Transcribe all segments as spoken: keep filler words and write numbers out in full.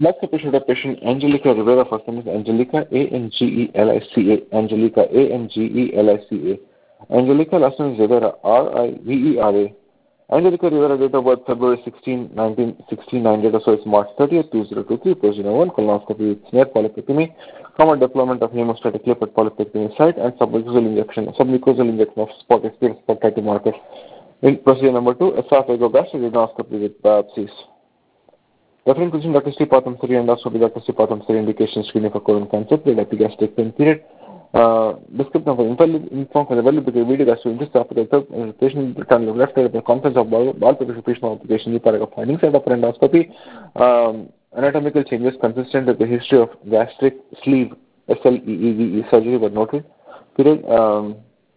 Next episode of patient Angelica Rivera. First name is Angelica, A N G E L I C A. Angelica, A N G E L I C A. Angelica, last name is Rivera, R I V E R A. Angelica Rivera, date of birth February sixteenth, nineteen sixty-nine, date of birth March thirtieth, two thousand twenty-three, position one, colonoscopy with snare polypectomy, common deployment of hemostatic clip at polypectomy site, and submucosal injection, submucosal injection of spot experience spot type marker. In procedure number two, esophagogastric endoscopy with biopsies. Referring to Doctor C. Patham Siri endoscopy, Doctor C. Patham Siri indication screening for colon cancer, period, epigastric pain period. Uh, description of inform for the value because video gas to this after the patient turn left side of the conference of ball participation application, new paragraph findings at upper endoscopy. Um, anatomical changes consistent with the history of gastric sleeve S L E E V E surgery were noted. Period. Um,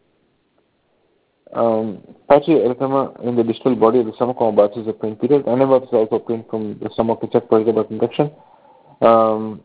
um, patchy erythema in the distal body of the stomach biopsy is a pain period. Anemia is also obtained from the stomach to check for the infection. Um,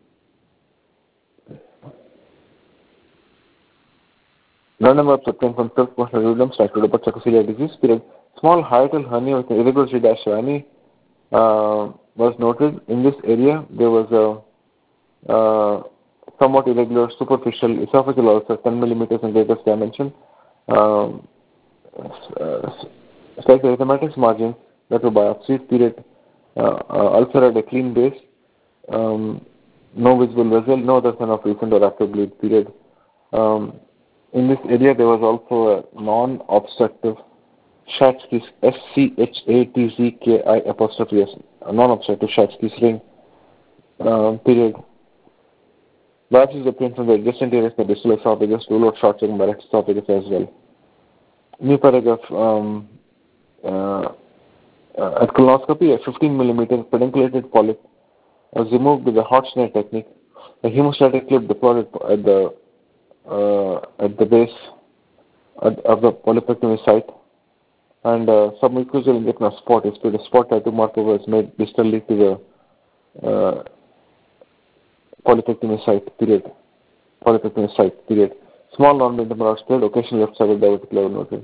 Random maps obtained from self-motion urudum, staphylococcus disease. Period. Small hiatal hernia with an irregular C-Rani uh, was noted. In this area, there was a uh, somewhat irregular superficial esophageal ulcer, ten millimeters in greatest dimension. Um, uh, slight erythematics margin that were biopsied. Period. Uh, uh, ulcer had a clean base. Um, no visible vessel. No other sign of recent or active bleed. Period. Um, In this area, there was also a non-obstructive Schatzki's S C H A T Z K I apostrophe S, a non-obstructive Schatzki's ring. Uh, period. Biopsies obtained from the adjacent areas of the distal esophagus, rule of short check by esophagus as well. New paragraph. Um, uh, uh, at colonoscopy, a fifteen millimeter pedunculated polyp was removed with the hot snare technique. A hemostatic clip deployed at the Uh, at the base at, of the polypectomy site, and uh, submucosal injection of spot is to the spot tattoo marker was made distally to the uh, polypectomy site. Period. Polypectomy site. Period. Small non-bendable rod spread, occasional left sided divertical level noted.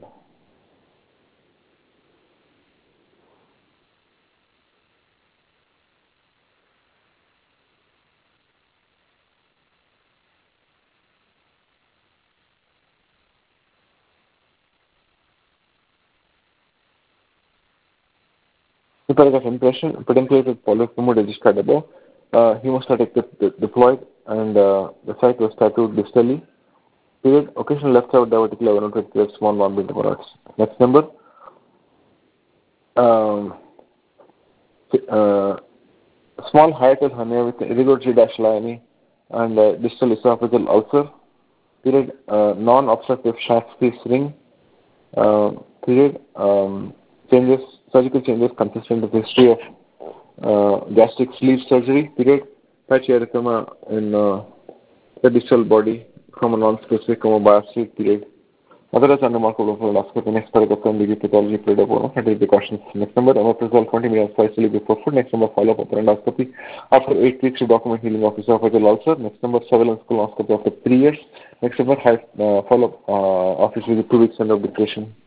The paragraph impression, pedunculated polyp removed as described above, uh, hemostatic tip de- deployed, and uh, the site was tattooed distally. Period. Occasional left side divertical level noted with small non-bendable rods. Next number. Um, uh, small hiatal hernia with irregular G-Lyani and uh, distal esophageal ulcer. Period. Uh, non-obstructive Schatzki's ring. Uh, period. Um, changes, surgical changes consistent with the history of uh, gastric sleeve surgery. Period. Patchy erythema in uh, the distal body from a non-specific biopsy. Period. Otherwise, unremarkable colonoscopy. Next paragraph can be pathology played upon. I take precautions. Next number, omeprazole twenty milligrams twice daily before food. Next number, follow-up upper endoscopy after eight weeks to document healing of esophageal ulcer. Next number, surveillance colonoscopy after three years. Next number, uh, follow-up uh, office visit two weeks under obligation.